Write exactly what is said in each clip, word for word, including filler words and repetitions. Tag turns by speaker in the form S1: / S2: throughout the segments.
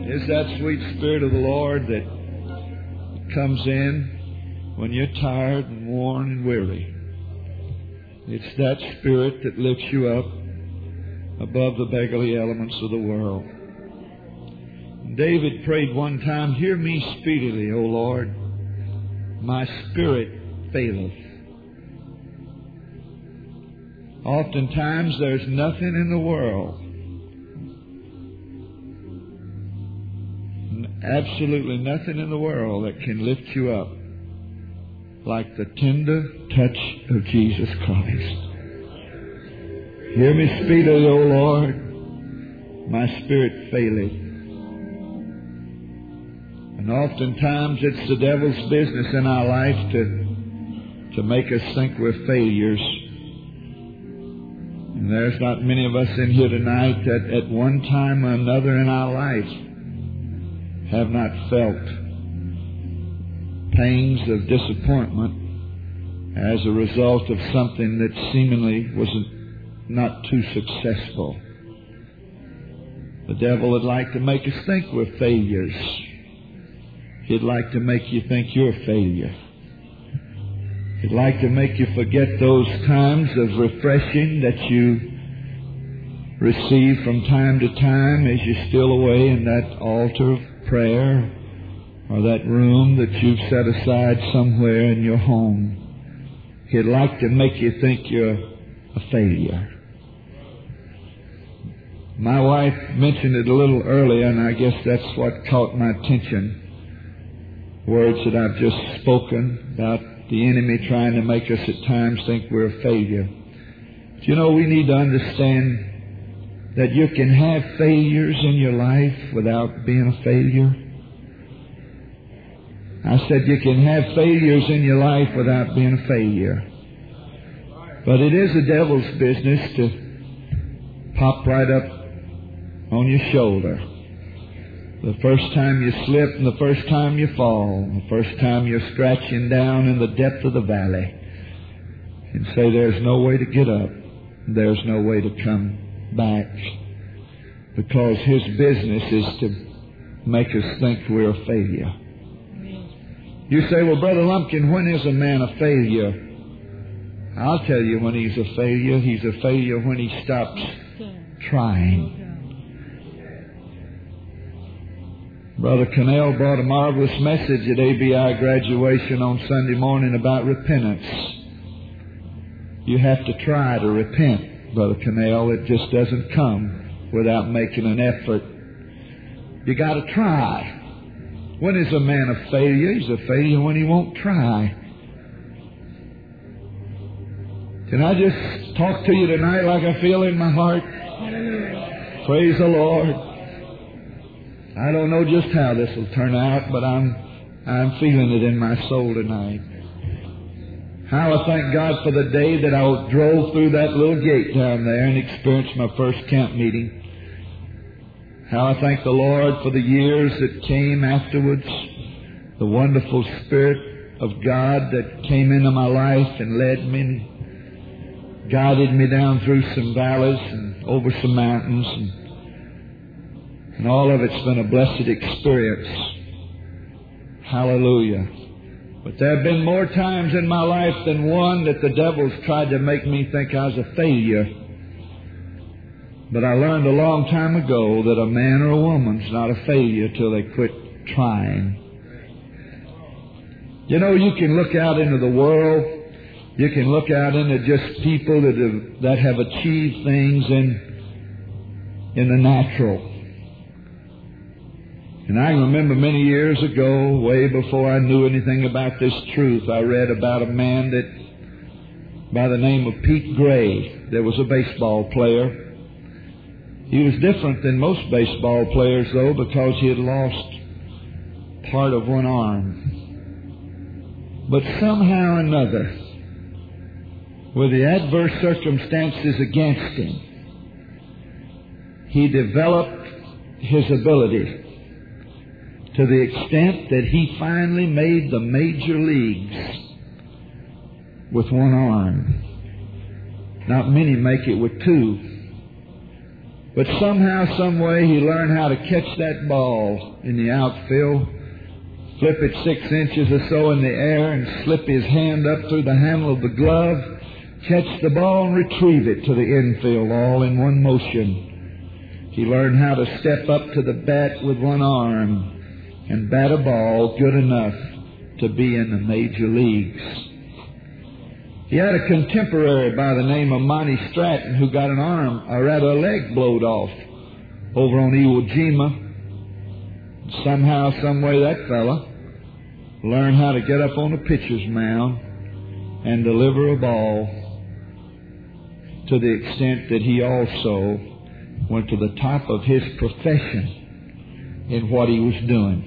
S1: It's that sweet Spirit of the Lord that comes in when you're tired and worn and weary. It's that Spirit that lifts you up above the beggarly elements of the world. David prayed one time, "Hear me speedily, O Lord, my spirit faileth." Oftentimes there's nothing in the world, absolutely nothing in the world that can lift you up like the tender touch of Jesus Christ. Hear me speedily, O Lord, my spirit faileth. And oftentimes it's the devil's business in our life to, to make us think we're failures. And there's not many of us in here tonight that at one time or another in our life have not felt pains of disappointment as a result of something that seemingly was not too successful. The devil would like to make us think we're failures. He'd like to make you think you're a failure. He'd like to make you forget those times of refreshing that you receive from time to time as you're still away in that altar of prayer or that room that you've set aside somewhere in your home. He'd like to make you think you're a failure. My wife mentioned it a little earlier, and I guess that's what caught my attention. Words that I've just spoken about the enemy trying to make us at times think we're a failure. But you know, we need to understand that you can have failures in your life without being a failure. I said you can have failures in your life without being a failure. But it is the devil's business to pop right up on your shoulder. The first time you slip and the first time you fall, the first time you're scratching down in the depth of the valley, and say there's no way to get up, there's no way to come back, because his business is to make us think we're a failure. You say, "Well, Brother Lumpkin, when is a man a failure?" I'll tell you when he's a failure. He's a failure when he stops trying. Brother Cannell brought a marvelous message at A B I graduation on Sunday morning about repentance. You have to try to repent, Brother Cannell. It just doesn't come without making an effort. You got to try. When is a man a failure? He's a failure when he won't try. Can I just talk to you tonight like I feel in my heart? Praise the Lord. I don't know just how this will turn out, but I'm I'm feeling it in my soul tonight. How I thank God for the day that I drove through that little gate down there and experienced my first camp meeting. How I thank the Lord for the years that came afterwards, the wonderful Spirit of God that came into my life and led me and guided me down through some valleys and over some mountains, and And all of it's been a blessed experience. Hallelujah. But there have been more times in my life than one that the devil's tried to make me think I was a failure. But I learned a long time ago that a man or a woman's not a failure till they quit trying. You know, you can look out into the world. You can look out into just people that have, that have achieved things in, in the natural. And I remember many years ago, way before I knew anything about this truth, I read about a man that, by the name of Pete Gray. There was a baseball player. He was different than most baseball players, though, because he had lost part of one arm. But somehow or another, with the adverse circumstances against him, he developed his ability to the extent that he finally made the major leagues with one arm. Not many make it with two. But somehow, some way, he learned how to catch that ball in the outfield, flip it six inches or so in the air, and slip his hand up through the handle of the glove, catch the ball and retrieve it to the infield all in one motion. He learned how to step up to the bat with one arm and bat a ball good enough to be in the major leagues. He had a contemporary by the name of Monty Stratton who got an arm, or rather a leg blowed off over on Iwo Jima. Somehow, some way, that fella learned how to get up on a pitcher's mound and deliver a ball to the extent that he also went to the top of his profession in what he was doing.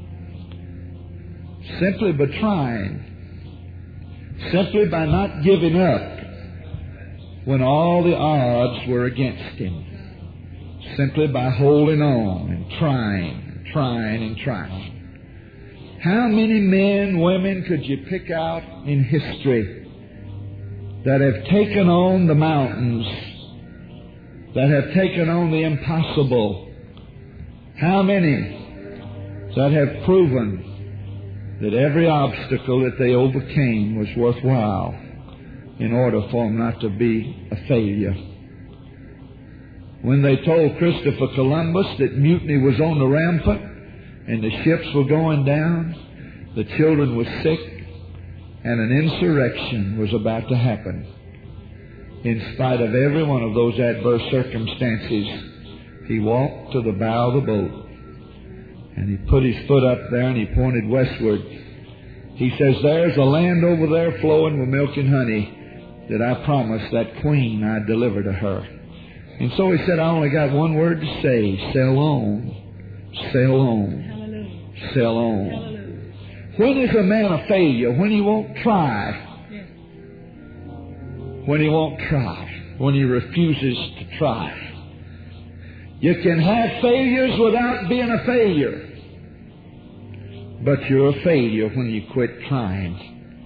S1: Simply by trying. Simply by not giving up when all the odds were against him. Simply by holding on and trying and trying and trying. How many men, women could you pick out in history that have taken on the mountains, that have taken on the impossible? How many that have proven that every obstacle that they overcame was worthwhile in order for them not to be a failure? When they told Christopher Columbus that mutiny was on the rampant and the ships were going down, the children were sick, and an insurrection was about to happen. In spite of every one of those adverse circumstances, he walked to the bow of the boat. And he put his foot up there and he pointed westward. He says, there's a land over there flowing with milk and honey that I promised that queen I'd deliver to her. And so he said, I only got one word to say, sail on, sail on, Hallelujah. sail on. Hallelujah. When is a man a failure? When he won't try. Yes. When he won't try. When he refuses to try. You can have failures without being a failure. But you're a failure when you quit trying.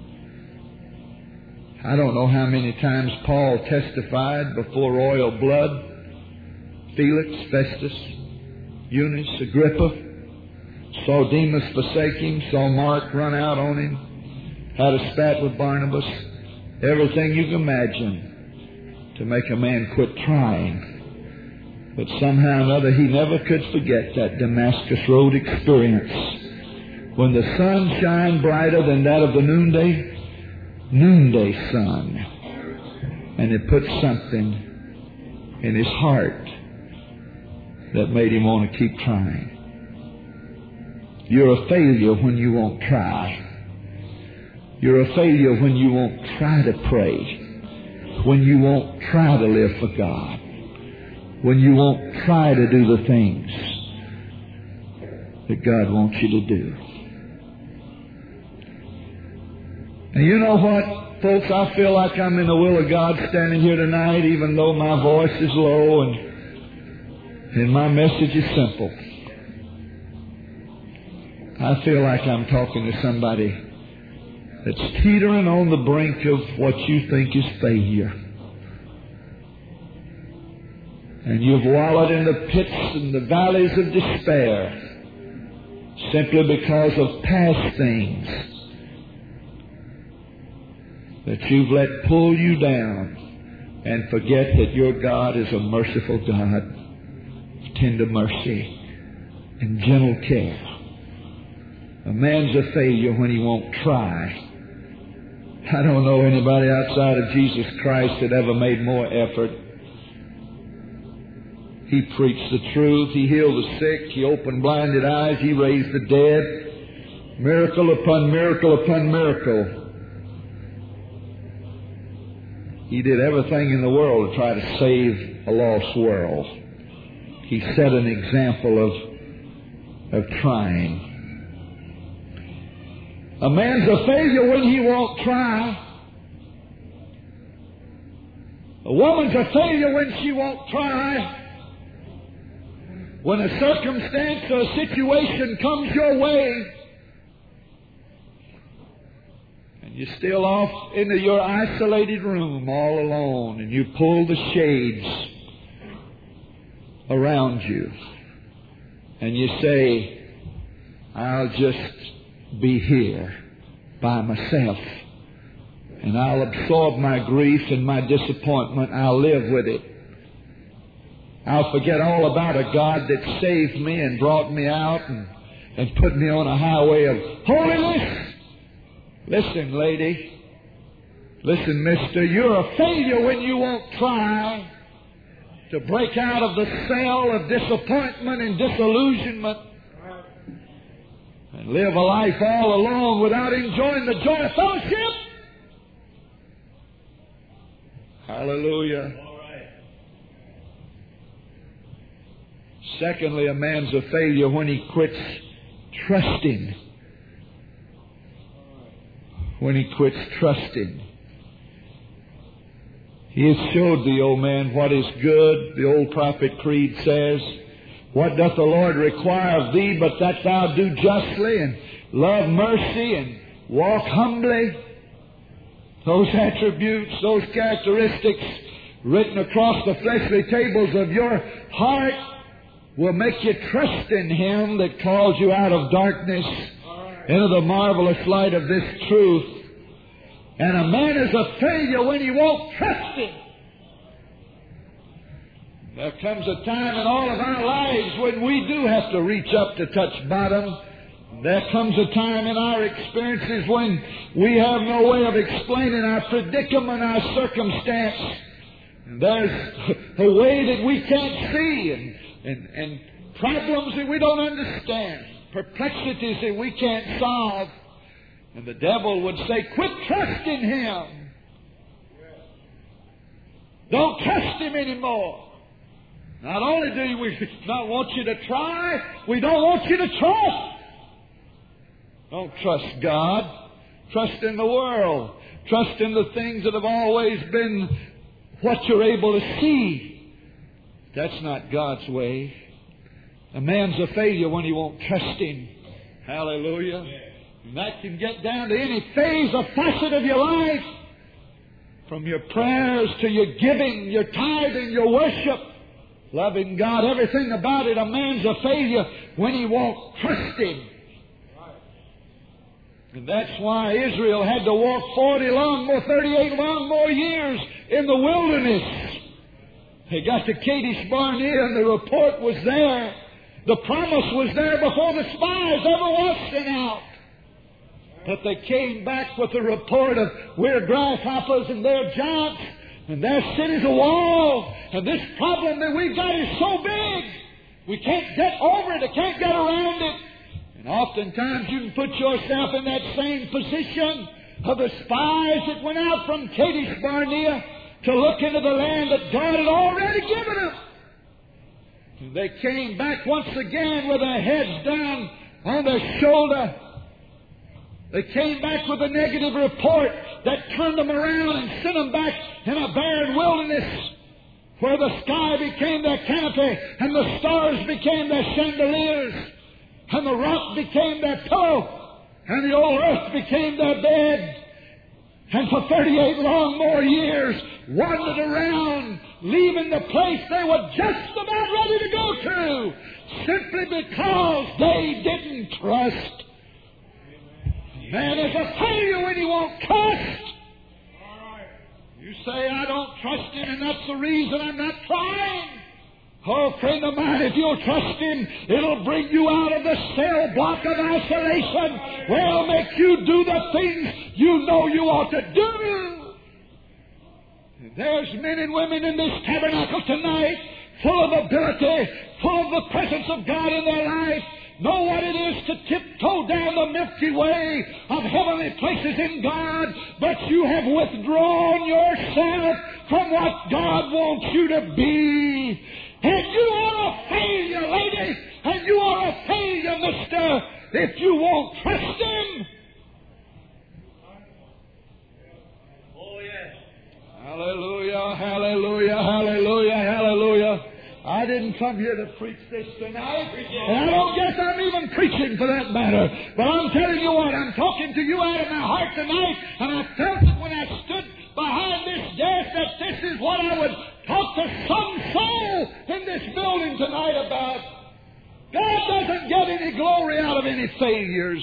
S1: I don't know how many times Paul testified before royal blood. Felix, Festus, Eunice, Agrippa. Saw Demas forsake him. Saw Mark run out on him. Had a spat with Barnabas. Everything you can imagine to make a man quit trying. But somehow or another, he never could forget that Damascus Road experience. When the sun shined brighter than that of the noonday, noonday sun. And it put something in his heart that made him want to keep trying. You're a failure when you won't try. You're a failure when you won't try to pray. When you won't try to live for God. When you won't try to do the things that God wants you to do. And you know what, folks, I feel like I'm in the will of God standing here tonight, even though my voice is low and, and my message is simple. I feel like I'm talking to somebody that's teetering on the brink of what you think is failure. And you've wallowed in the pits and the valleys of despair simply because of past things that you've let pull you down, and forget that your God is a merciful God of tender mercy and gentle care. A man's a failure when he won't try. I don't know anybody outside of Jesus Christ that ever made more effort. He preached the truth. He healed the sick. He opened blinded eyes. He raised the dead. Miracle upon miracle upon miracle. He did everything in the world to try to save a lost world. He set an example of, of trying. A man's a failure when he won't try. A woman's a failure when she won't try. When a circumstance or a situation comes your way, and you're still off into your isolated room all alone, and you pull the shades around you. And you say, I'll just be here by myself. And I'll absorb my grief and my disappointment. I'll live with it. I'll forget all about a God that saved me and brought me out and, and put me on a highway of holiness. Listen, lady. Listen, mister. You're a failure when you won't try to break out of the cell of disappointment and disillusionment and live a life all alone without enjoying the joy of fellowship. Hallelujah. Secondly, a man's a failure when he quits trusting. When he quits trusting. He has showed thee, O man, what is good. The old prophet Creed says, what doth the Lord require of thee but that thou do justly and love mercy and walk humbly? Those attributes, those characteristics written across the fleshly tables of your heart will make you trust in Him that calls you out of darkness into the marvelous light of this truth. And a man is a failure when he won't trust Him. There comes a time in all of our lives when we do have to reach up to touch bottom. There comes a time in our experiences when we have no way of explaining our predicament, our circumstance. And there's a way that we can't see and, and, and problems that we don't understand, perplexities that we can't solve. And the devil would say, quit trusting Him. Don't trust Him anymore. Not only do we not want you to try, we don't want you to trust. Don't trust God. Trust in the world. Trust in the things that have always been what you're able to see. That's not God's way. A man's a failure when he won't trust Him. Hallelujah. And that can get down to any phase or facet of your life. From your prayers to your giving, your tithing, your worship. Loving God, everything about it. A man's a failure when he won't trust Him. And that's why Israel had to walk forty long more, thirty-eight long more years in the wilderness. They got to Kadesh Barnea and the report was there. The promise was there before the spies ever was sent out. But they came back with the report of we're grasshoppers and they're giants and their city's a wall. And this problem that we've got is so big. We can't get over it. I can't get around it. And oftentimes you can put yourself in that same position of the spies that went out from Kadesh Barnea to look into the land that God had already given them. And they came back once again with their heads down on their shoulder. They came back with a negative report that turned them around and sent them back in a barren wilderness where the sky became their canopy and the stars became their chandeliers. And the rock became their pillow, and the old earth became their bed. And for thirty-eight long more years, wandered around, leaving the place they were just about ready to go to, simply because they didn't trust. Man is a failure when he won't trust. You say, I don't trust Him, and that's the reason I'm not trying. Oh, friend of mine, if you'll trust Him, it'll bring you out of the cell block of isolation where it'll make you do the things you know you ought to do. And there's men and women in this tabernacle tonight full of ability, full of the presence of God in their life, know what it is to tiptoe down the Milky Way of heavenly places in God, but you have withdrawn yourself from what God wants you to be. And you are a failure, lady, and you are a failure, mister, if you won't trust Him. Oh, yes. Hallelujah, hallelujah, hallelujah, hallelujah. I didn't come here to preach this tonight, and I don't guess I'm even preaching for that matter. But I'm telling you what, I'm talking to you out of my heart tonight, and I felt it when I stood behind this desk that this is what I would talk to some soul in this building tonight about God doesn't get any glory out of any failures.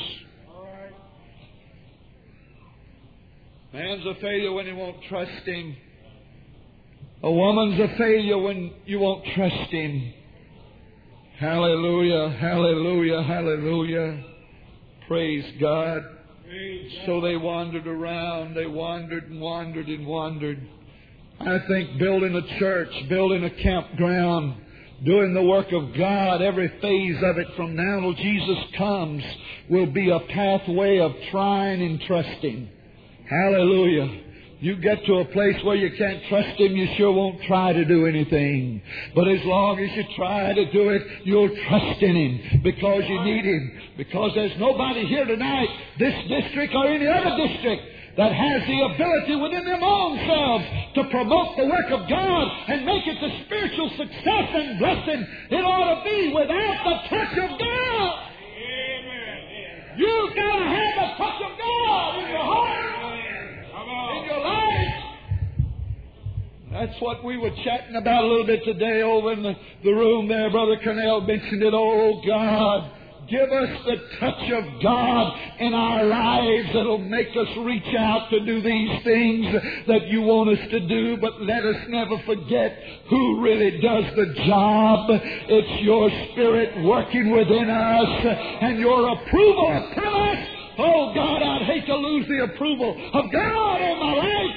S1: Man's a failure when he won't trust Him. A woman's a failure when you won't trust Him. Hallelujah, hallelujah, hallelujah. Praise God. So they wandered around. They wandered and wandered and wandered. I think building a church, building a campground, doing the work of God, every phase of it from now till Jesus comes will be a pathway of trying and trusting. Hallelujah. You get to a place where you can't trust Him, you sure won't try to do anything. But as long as you try to do it, you'll trust in Him because you need Him. Because there's nobody here tonight, this district or any other district, that has the ability within their own selves to promote the work of God and make it the spiritual success and blessing it ought to be without the touch of God. Amen. You've got to have the touch of God in your heart, in your life. That's what we were chatting about a little bit today over in the, the room there. Brother Cornell mentioned it. Oh, God, give us the touch of God in our lives that'll make us reach out to do these things that you want us to do. But let us never forget who really does the job. It's your Spirit working within us and your approval upon us. Oh, God, I'd hate to lose the approval of God in my life.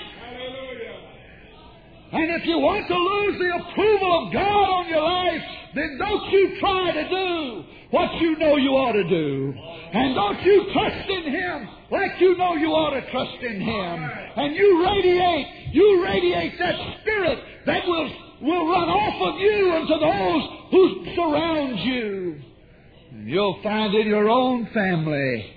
S1: And if you want to lose the approval of God on your life, then don't you try to do what you know you ought to do. And don't you trust in Him like you know you ought to trust in Him. And you radiate, you radiate that Spirit that will, will run off of you into those who surround you. And you'll find in your own family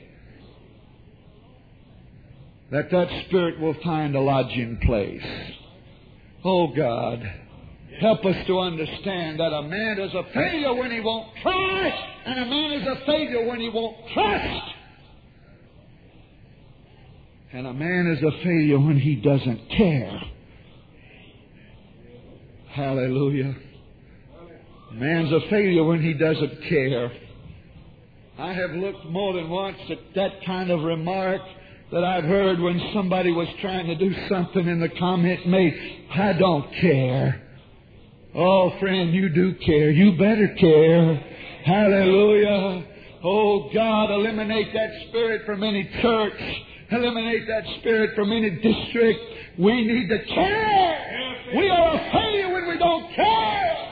S1: that that Spirit will find a lodging place. Oh, God, help us to understand that a man is a failure when he won't try, and a man is a failure when he won't trust. And a man is a failure when he doesn't care. Hallelujah. A man's a failure when he doesn't care. I have looked more than once at that kind of remark that I've heard when somebody was trying to do something and the comment made, I don't care. Oh, friend, you do care. You better care. Hallelujah. Oh, God, eliminate that spirit from any church. Eliminate that spirit from any district. We need to care. We are a failure when we don't care.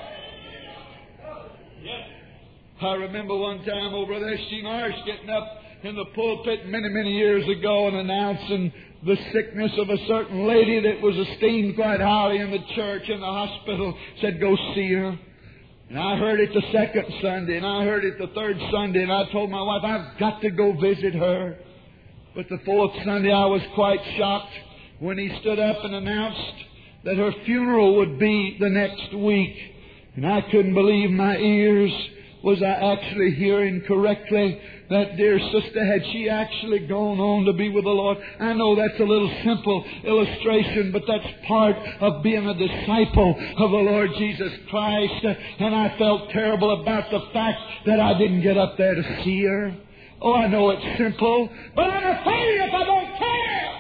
S1: I remember one time old Brother S G Marsh getting up in the pulpit many, many years ago and announcing the sickness of a certain lady that was esteemed quite highly in the church and the hospital. Said, go see her. And I heard it the second Sunday, and I heard it the third Sunday, and I told my wife, I've got to go visit her. But the fourth Sunday I was quite shocked when he stood up and announced that her funeral would be the next week. And I couldn't believe my ears. Was I actually hearing correctly? That dear sister, had she actually gone on to be with the Lord? I know that's a little simple illustration, but that's part of being a disciple of the Lord Jesus Christ. And I felt terrible about the fact that I didn't get up there to see her. Oh, I know it's simple, but I'm a failure if I don't care.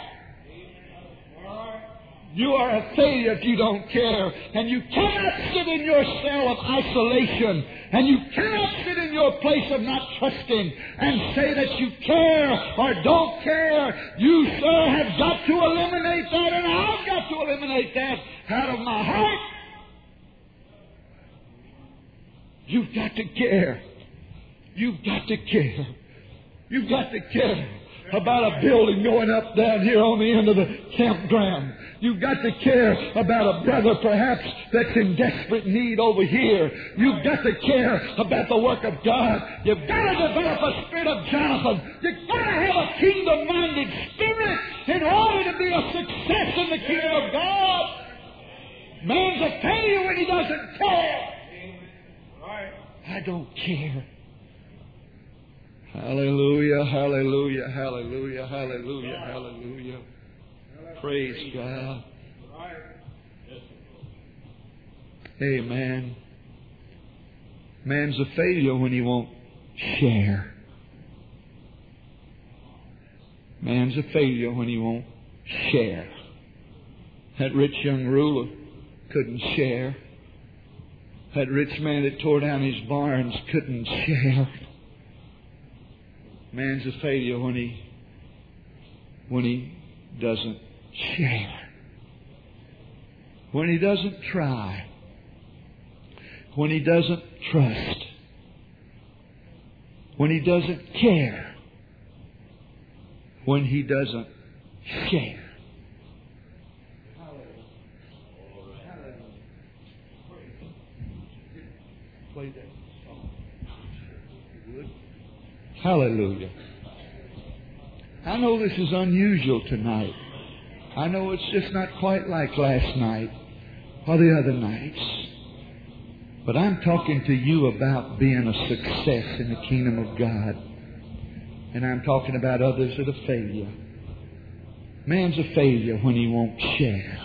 S1: You are a failure if you don't care. And you cannot sit in your cell of isolation. And you cannot sit in your place of not trusting and say that you care or don't care. You, sir, have got to eliminate that, and I've got to eliminate that out of my heart. You've got to care. You've got to care. You've got to care about a building going up down here on the end of the campground. You've got to care about a brother perhaps that's in desperate need over here. You've got to care about the work of God. You've got to develop a spirit of Jonathan. You've got to have a kingdom-minded spirit in order to be a success in the kingdom of God. Man's a failure when he doesn't care. I don't care. Hallelujah, hallelujah, hallelujah, hallelujah, hallelujah. Praise God. Amen. Man's a failure when he won't share. Man's a failure when he won't share. That rich young ruler couldn't share. That rich man that tore down his barns couldn't share. Man's a failure when he when he doesn't share. When he doesn't try. When he doesn't trust. When he doesn't care. When he doesn't share. Play that song. Hallelujah. I know this is unusual tonight. I know it's just not quite like last night or the other nights. But I'm talking to you about being a success in the kingdom of God. And I'm talking about others that are failure. Man's a failure when he won't share.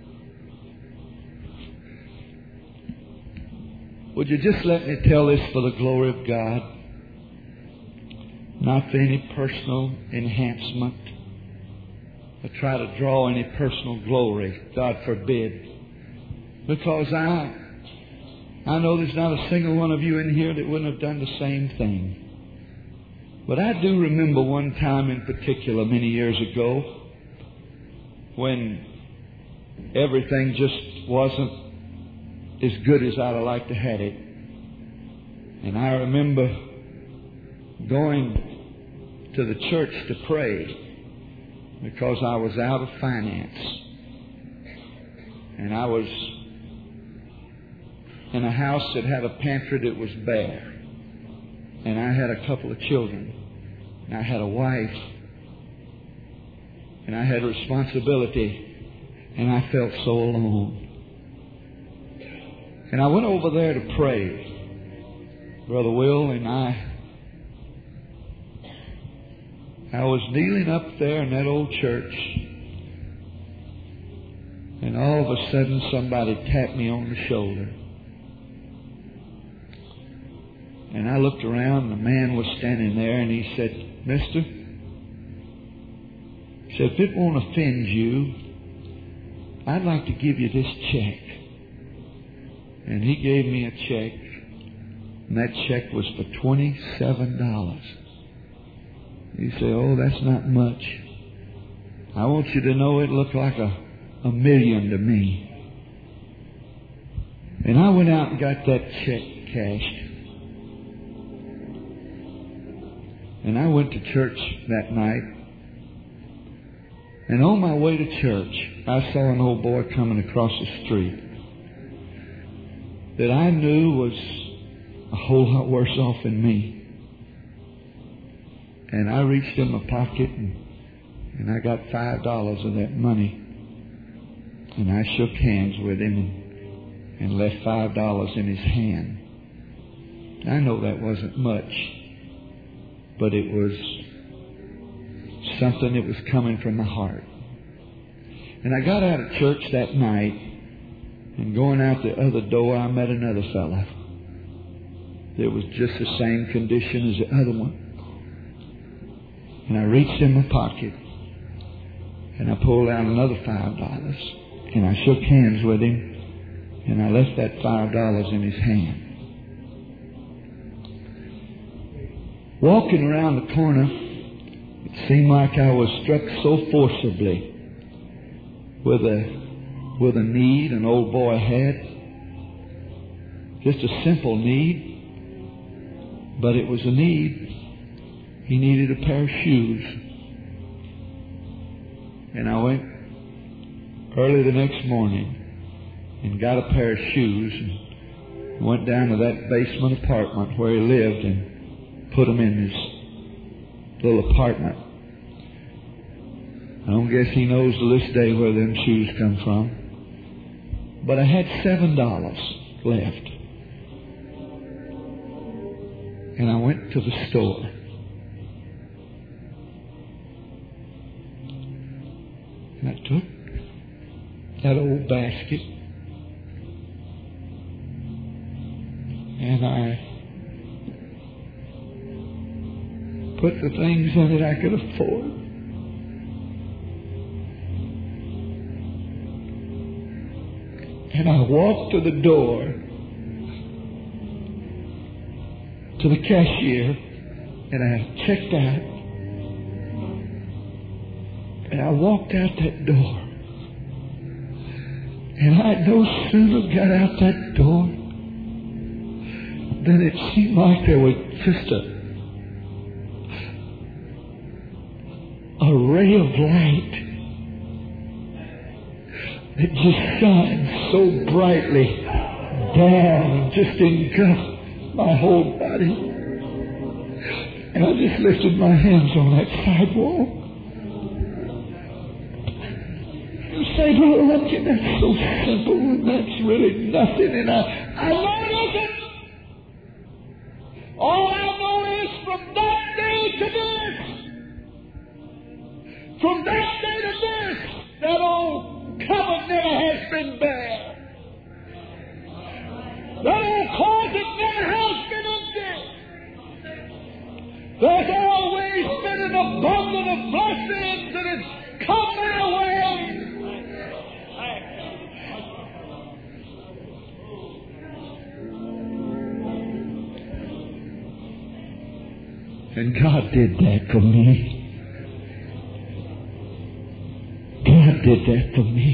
S1: Would you just let me tell this for the glory of God? Not for any personal enhancement. Or try to draw any personal glory. God forbid. Because I... I know there's not a single one of you in here that wouldn't have done the same thing. But I do remember one time in particular many years ago when everything just wasn't as good as I'd have liked to have it. And I remember going to the church to pray because I was out of finance. And I was in a house that had a pantry that was bare. And I had a couple of children. And I had a wife. And I had a responsibility. And I felt so alone. And I went over there to pray. Brother Will and I. I was kneeling up there in that old church. And all of a sudden somebody tapped me on the shoulder. And I looked around and a man was standing there and he said, Mister, he said, if it won't offend you, I'd like to give you this check. And he gave me a check. And that check was for twenty-seven dollars. You say, oh, that's not much. I want you to know it looked like a, a million to me. And I went out and got that check cashed. And I went to church that night. And on my way to church, I saw an old boy coming across the street that I knew was a whole lot worse off than me. And I reached in my pocket and, and I got five dollars of that money. And I shook hands with him and, and left five dollars in his hand. I know that wasn't much, but it was something that was coming from my heart. And I got out of church that night, and going out the other door, I met another fella that was just the same condition as the other one. And I reached in my pocket, and I pulled out another five dollars, and I shook hands with him, and I left that five dollars in his hand. Walking around the corner, it seemed like I was struck so forcibly with a with a need an old boy had. Just a simple need, but it was a need. He needed a pair of shoes. And I went early the next morning and got a pair of shoes and went down to that basement apartment where he lived and put them in his little apartment. I don't guess he knows to this day where them shoes come from. But I had seven dollars left. And I went to the store. And I took that old basket And I put the things in it I could afford. And I walked to the door, to the cashier, and I checked out. And I walked out that door. And I no sooner got out that door than it seemed like there was just a, a ray of light that just shined so brightly down and just engulfed my whole body. And I just lifted my hands on that sidewalk. You say, Brother Lumpkin, that's so simple and that's really nothing. And I, I know it isn't. All I know is from that day to this, from that day to this, that old cupboard never has been bare. That old closet never has been empty. There's always been an abundance of blessings that has come my way. And God did that for me. God did that for me.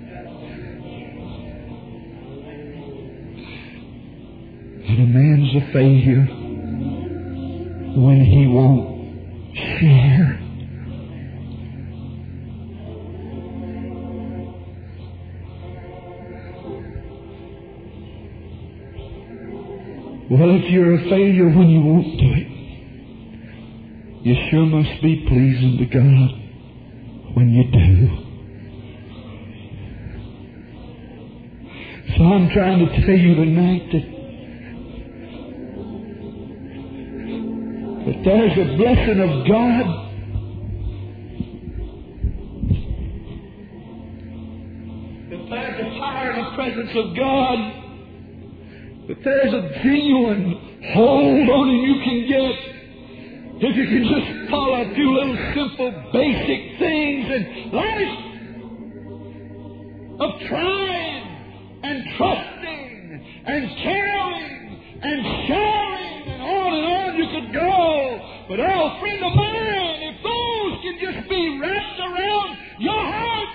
S1: And a man's a failure when he won't share. Well, if you're a failure when you won't do it, you sure must be pleasing to God when you do. So I'm trying to tell you tonight that, that there's a blessing of God that there's a fire in the presence of God, that there's a genuine hold on it you can get if you can just follow a few little simple basic things in life of trying and trusting and caring and sharing and on and on you could go. But oh, friend of mine, if those can just be wrapped around your heart,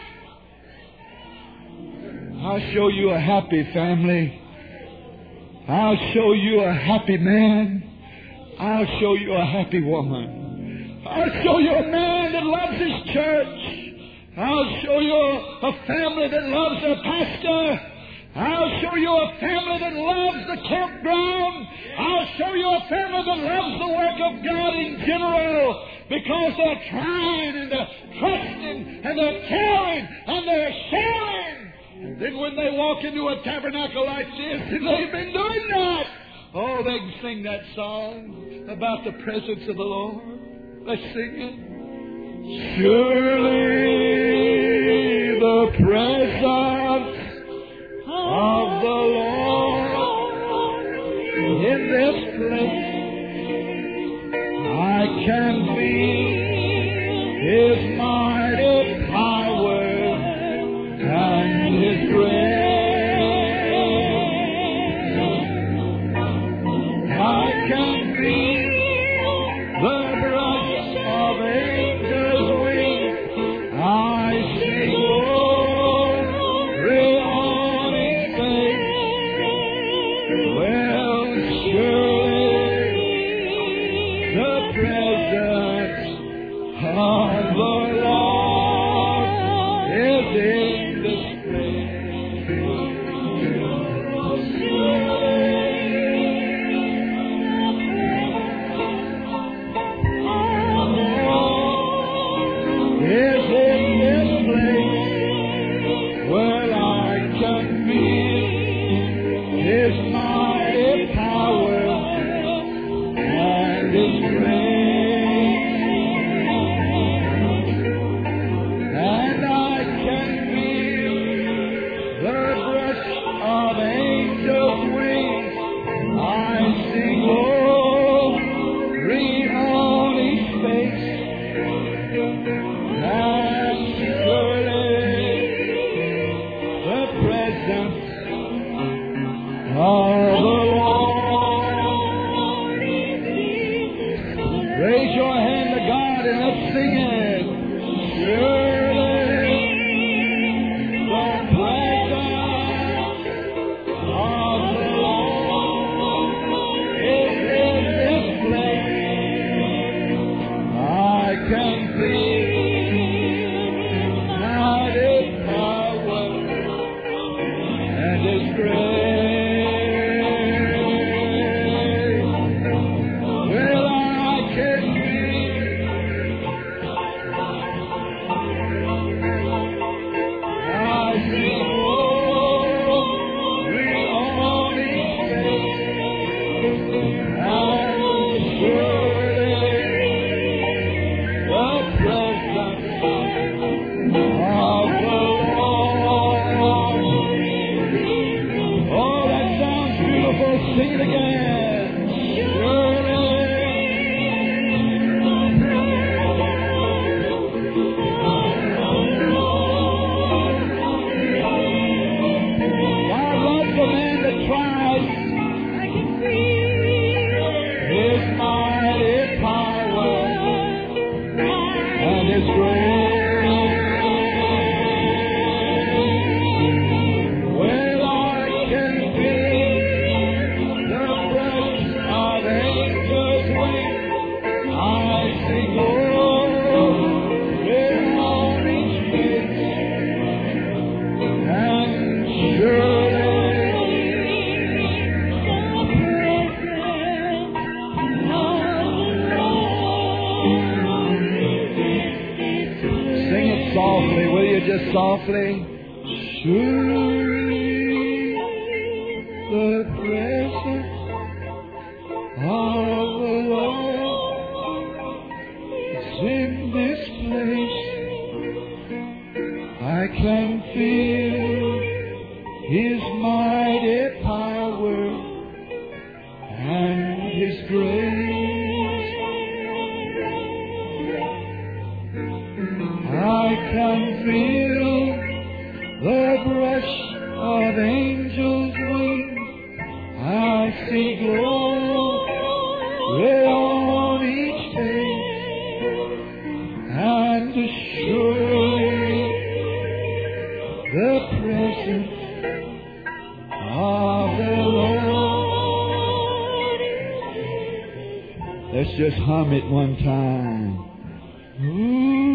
S1: I'll show you a happy family. I'll show you a happy man. I'll show you a happy woman. I'll show you a man that loves his church. I'll show you a family that loves their pastor. I'll show you a family that loves the campground. I'll show you a family that loves the work of God in general, because they're trying and they're trusting and they're caring and they're sharing. And then when they walk into a tabernacle like this, and they've been doing that, oh, they can sing that song about the presence of the Lord. Let's sing it. Surely the presence of the Lord in this place, I can feel His mighty power and His grace. I can feel the brush of angels' wings. I see glory on His face. Well, surely the presence of the Lord is in this place. Is in this place. Well, I can feel His mighty power and His grace. Raise your hand to God and let's sing it. Surely the presence of the Lord is in this place. I can feel mighty power and His grace. Well, I can sing it again. God loves the man that tries. His mighty power and His grace. Softly, will you just softly? Surely the presence of the Lord is in this place. I can feel His mighty power and His grace. I can feel the brush of angels' wings. I see glory on each face, and surely the presence of the Lord. Let's just hum it one time. Ooh.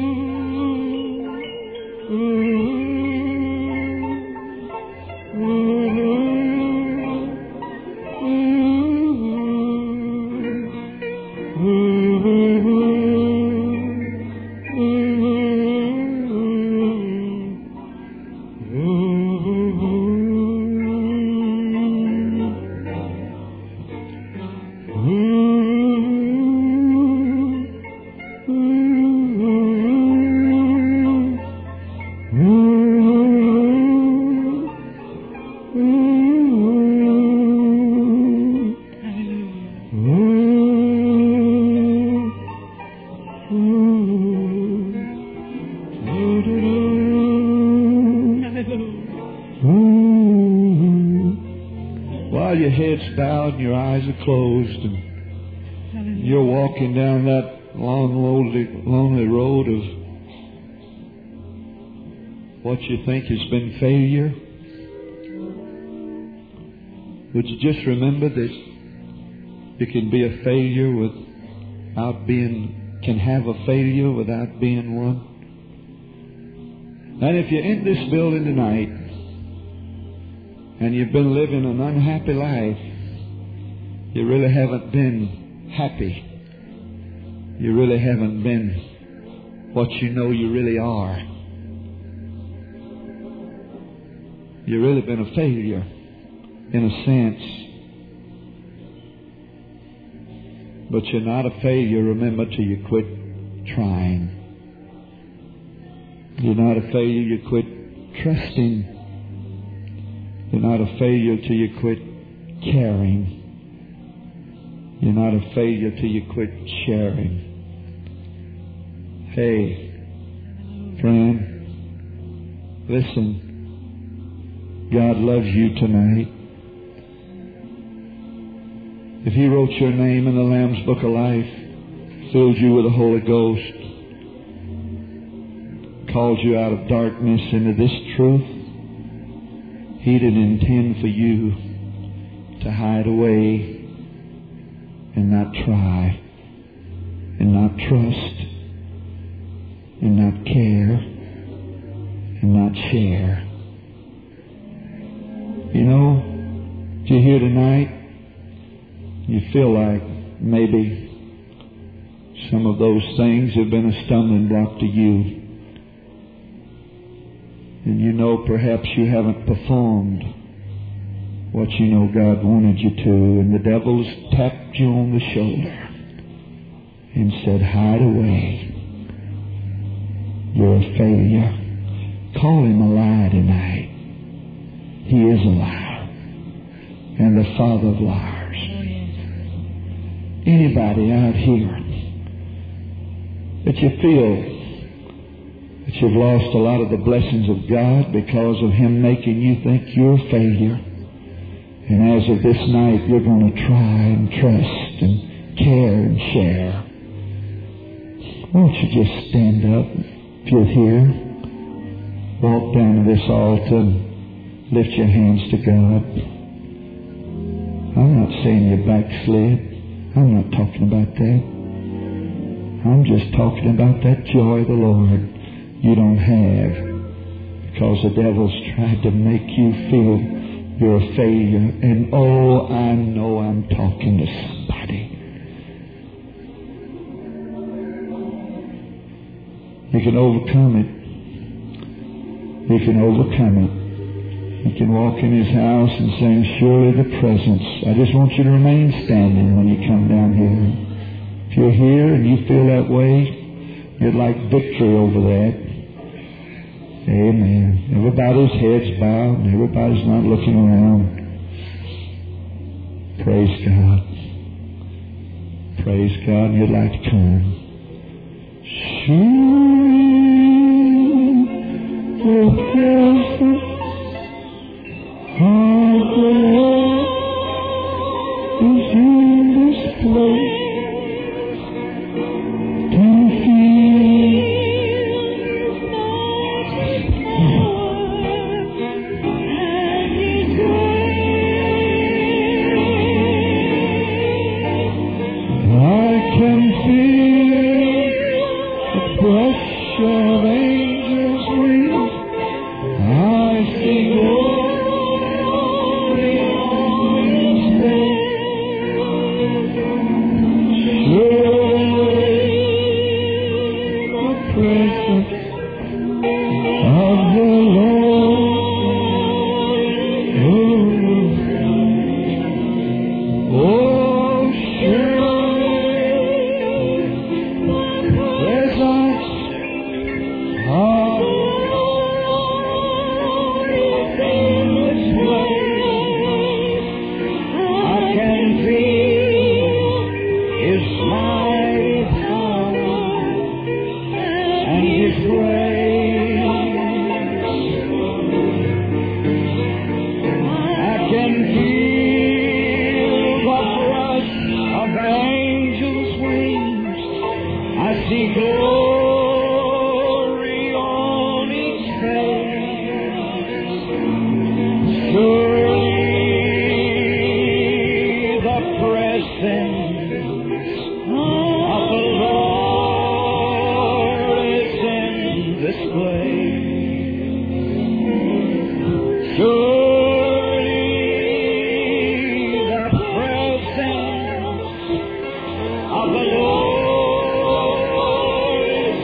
S1: While your head's bowed and your eyes are closed and you're walking down that long, lonely, lonely road of what you think has been failure, would you just remember that you can be a failure without being, can have a failure without being one? And if you're in this building tonight and you've been living an unhappy life, you really haven't been happy. You really haven't been what you know you really are. You've really been a failure in a sense. But you're not a failure, remember, till you quit trying. You're not a failure, you quit trusting. You're not a failure till you quit caring. You're not a failure till you quit sharing. Hey, friend, listen. God loves you tonight. If He wrote your name in the Lamb's Book of Life, filled you with the Holy Ghost, called you out of darkness into this truth. He didn't intend for you to hide away and not try and not trust and not care and not share. You know, if you're here tonight, you feel like maybe some of those things have been a stumbling block to you. And you know perhaps you haven't performed what you know God wanted you to. And the devil's tapped you on the shoulder and said, hide away. You're a failure. Call him a lie tonight. He is a liar and the father of liars. Anybody out here that you feel that you've lost a lot of the blessings of God because of Him making you think you're a failure. And as of this night, you're going to try and trust and care and share. Won't you just stand up if you're here? Walk down to this altar and lift your hands to God. I'm not saying you backslid. I'm not talking about that. I'm just talking about that joy of the Lord you don't have because the devil's tried to make you feel you're a failure. And oh, I know I'm talking to somebody. You can overcome it. You can overcome it. You can walk in His house and sing, surely the presence. I just want you to remain standing when you come down here. If you're here and you feel that way, you'd like victory over that. Amen. Everybody's heads bowed and everybody's not looking around. Praise God. Praise God. And you'd like to come. Sweet the presence of the Lord is in this place. Can feel of angels' wings, I see glory on His face. Surely the presence of the Lord. Oh, oh surely the presence of the Lord is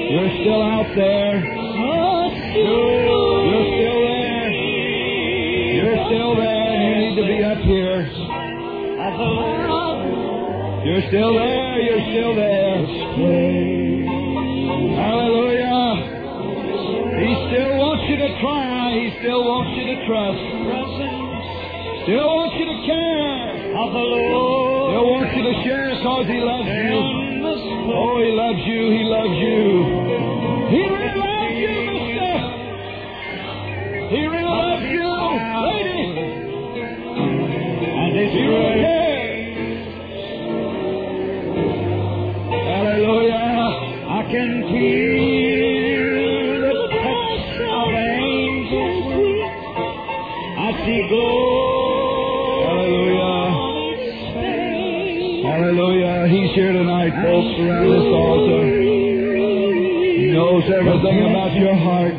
S1: You're still out there. You're still there. You're still there. You need to be up here. You're still there. You're still there. Hallelujah. He still wants you to try. He still wants you to trust. Still wants you to care. Still wants you to share because He loves you. Oh, He loves you. He loves you. He really loves you, mister. He really loves you, lady. And He really cares. Hallelujah. I can feel the touch of angels. I see glory. Hallelujah. Hallelujah. He's here tonight, folks, around this altar. He knows everything about your heart.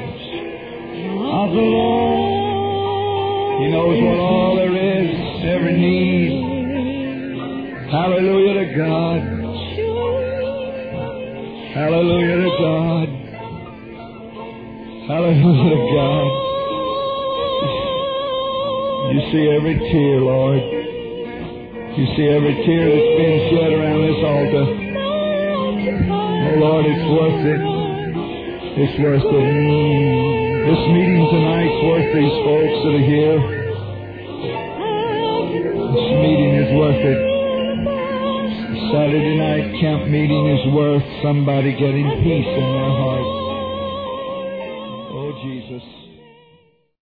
S1: Of the Lord. He knows what all there is, every need. Hallelujah to God. Hallelujah to God. Hallelujah to God. You see every tear, Lord. You see every tear that's been shed around this altar. Oh, Lord, it's worth it. It's worth it. This meeting tonight's worth these folks that are here. This meeting is worth it. The Saturday night camp meeting is worth somebody getting peace in their heart. Oh, Jesus.